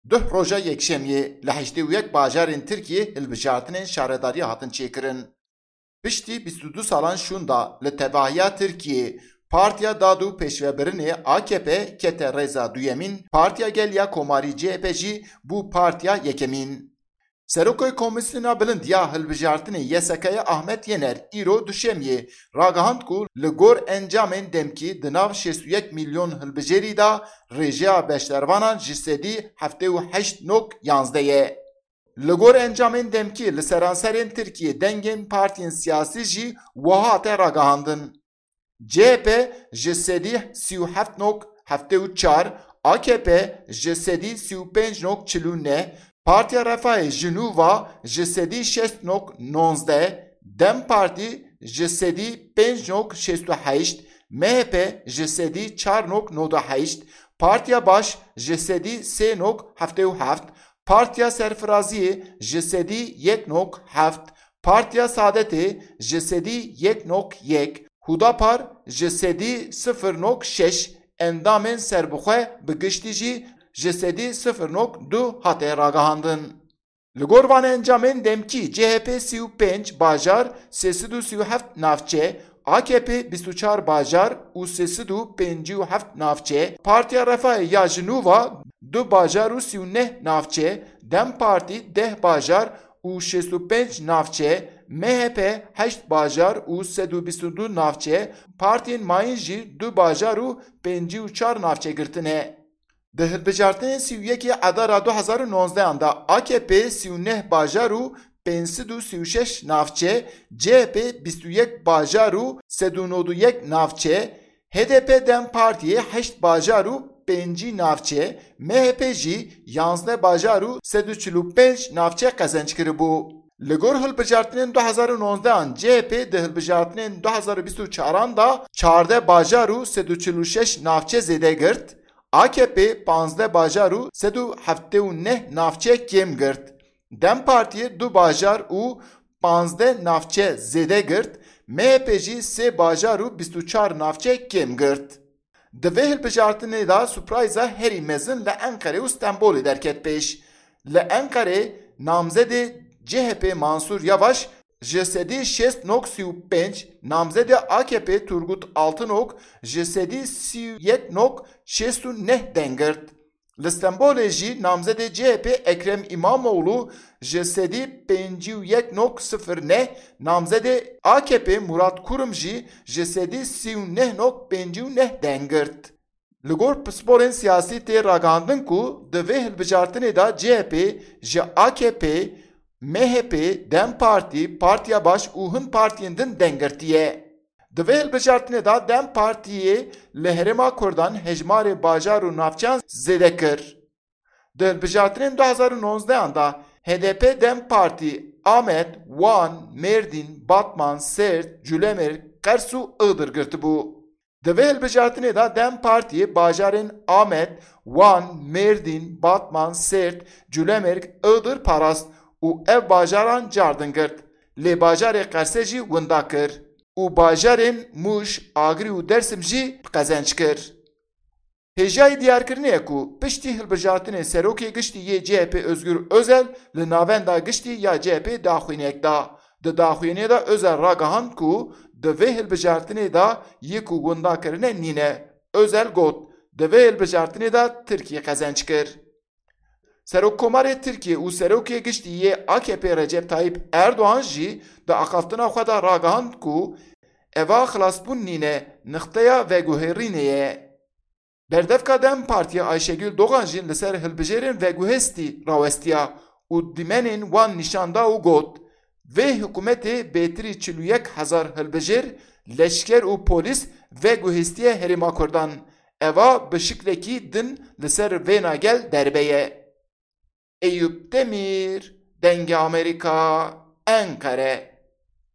Duh roja yekşemiyê li heştê û yek bajarên Tirkiyê hilbijartinên şaredariyê hatin çêkirin. Piştî 22 salan şûn da li tevahiya Tirkiyê Partiya Dad û Pêşvebirinê AKP kete rêza duyemîn, Partiya Geliya Komarî CHP jî bû partiya yekemîn. Serokê Komîsyona Bilind ya Hilbijartinê YSK'ya Ahmet Yener îro duşemiyê ragihand ku li gor encamên demkî di nav 61 milyon hilbijarî da rêjeya beşdervanan ji sedî 78.11 ye. Li gor encamên demkî li seranserên Tirkiyê dengên partiyên siyasî jî wiha hate ragihandin. CHP ji sedî 37.74, AKP ji sedî 35.49, Partiya Refahê ji nû ji sedî 6.19, Dem Partî ji sedî 5.68, MHP ji sedî 4.98, Partiya Baş ji sedî 3.77, Partiya Serfiraziyê ji sedî 1.7, Partiya Saadetê ji sedî 1.1, Hudapar ji sedî 0.6, endamên serbixwe bi giştî jî ji sedî 0.2 hate ragihandin. Li gor van encamên demkî CHP 35 bajar 337 navçe, AKP 24 bajar û 357 navçe, Partiya Refahê ya ji nû 2 bajar û 39 navçe, Dem Partî 10 bajar û 65 navçe, MHP 8 bajar û 122 navçe, partiyên mayîn jî 2 bajar û 54 navçe girtine. Di hilbijartinên 31 Edara 2019 da AKP 39 bajar û 536 navçe, CHP 21 bajar û 191 navçe, HDP Dem Partiye 8 bajar û 5 navçe, MHP jî 11 bajar û 145 navçe qezenç kiribû. Li gor hilbijartinên 2019 CHP di hilbijartinên 2024 da 14 bajar û 146 navçe zêde girt, AKP 15 bajar û 179 navçe kêm girt, Dem Partiye 2 bajar û 15 navçe zêde girt, MHP jî 3 bajar û 24 navçe kêm girt. Di vê hilbijartinê da surprayza herî mezin li Enqerê û Stenbolê derket pêş. Li Enqerê namzedê CHP Mansur Yavaş ji sedî 6.35, namzedê AKP Turgut Altınok ji sedî 31.69 deng girt. Li Stenbolê jî namzedê CHP Ekrem İmamoğlu ji sedî 51.09, namzedê AKP Murat Kurum jî ji sedî 39.59 deng girt. Li gor pisporên siyasî tê ragihandin ku di vê hilbijartinê da CHP ji AKP, MHP, Dem Partî, Partiya Baş û hin partiyên din deng girtiye. Di vê hilbijartinê da Dem Partiyê li Herêma Kurdan hejmarê bajar û navçeyan zêde kir. Di hilbijartinên 2019 da HDP Dem Partî Amed, Wan, Mêrdîn, Batman, Sêrt, Cülemerg, Qers û Iğdır girtibû. Di vê hilbijartinê da Dem Partiyê bajarên Amed, Wan, Mêrdîn, Batman, Sêrt, Cülemerg, Iğdır parast û ev bajaran cardin girt. Lê bajarê Qersê jî winda kir û bajarên Mûş, Agrî û Dersim jî qezenç kir. Hêjayê diyarkirinê ku piştî hilbijartinê serokê giştî yê CHP Özgür Özel li navenda giştî ya CHP daxwînek da. Di daxwînê da Özel ragihand ku di vê hilbijartinê da yê ku winda kirine nîne. Özel got di vê hilbijartinê da Tirkiye qezenç kir. Serokkomarê Tirkiye û serokê giştî yê AKP Recep Tayyip Erdoğan jî di axaftina xwe da ragihand ku eva xilasbûn nîne nixteya veguherînê ye. Berdevka Dem Partiya Ayşegül Doğan jî li ser hilbijarên veguhestî rawestiya û dîmenên wan nîşanda û got vê hikûmetê bêtirî 41,000 hilbijar, leşker û polîs veguhestiye Herêma Kurdan. Eva bi şiklekî din li ser vê nagel derbe ye. Eyüp Demir, Denge Amerika, Ankara.